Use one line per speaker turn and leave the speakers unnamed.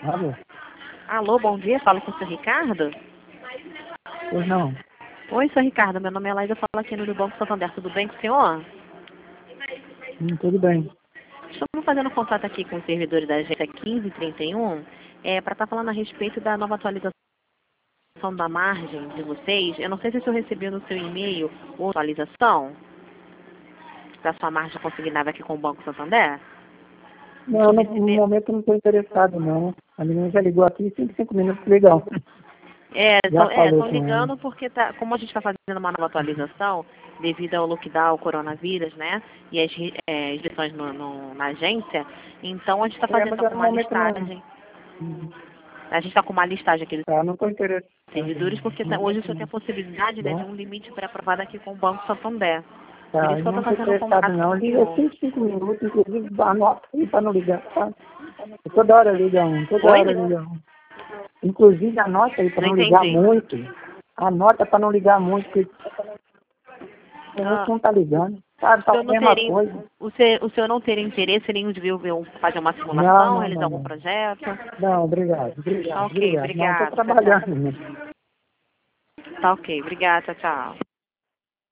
Alô?
Alô, bom dia, falo com o seu Ricardo?
Pois não.
Oi, seu Ricardo, meu nome é Laísa, eu falo aqui no Banco Santander, tudo bem com o senhor?
Tudo bem.
Estamos fazendo contato aqui com os servidores da agência 1531 para estar falando a respeito da nova atualização da margem de vocês. Eu não sei se o senhor recebeu no seu e-mail a atualização da sua margem consignada aqui com o Banco Santander.
Não, no momento eu não estou interessado, não. A menina já ligou aqui, 5 minutos, legal. Já falou
Estão
com ela.
ligando porque como a gente está fazendo uma nova atualização devido ao lockdown, ao coronavírus, né? E as restrições na agência, então a gente está fazendo
Mas no
uma
momento não.
listagem. A gente está com uma listagem aqui dos
Tá, não estou interessado.
servidores, porque hoje o senhor tem a possibilidade, né, de
Bom,
um limite pré-aprovado aqui com o Banco Santander. Por
tá,
isso que eu
não
estou
estou
fazendo um
interessado,
contato
não.
com o
Liga
senhor.
5 minutos, inclusive, anota aí para não ligar, tá? Toda hora liga um, toda
Oi?
hora liga um. Inclusive, anota aí para
Não
não ligar
entendi.
muito. Anota para não ligar muito, porque a gente
Ah,
não está ligando. Sabe,
o
tá
senhor
a
não
mesma
teria,
coisa.
o senhor não teria interesse nenhum de fazer uma
Não,
simulação,
não,
realizar
não,
algum
não.
projeto?
Não, obrigado, obrigado,
Ok,
obrigado. Não, estou
obrigado. Tchau, tchau.
trabalhando.
Tá ok, obrigada, tchau, tchau.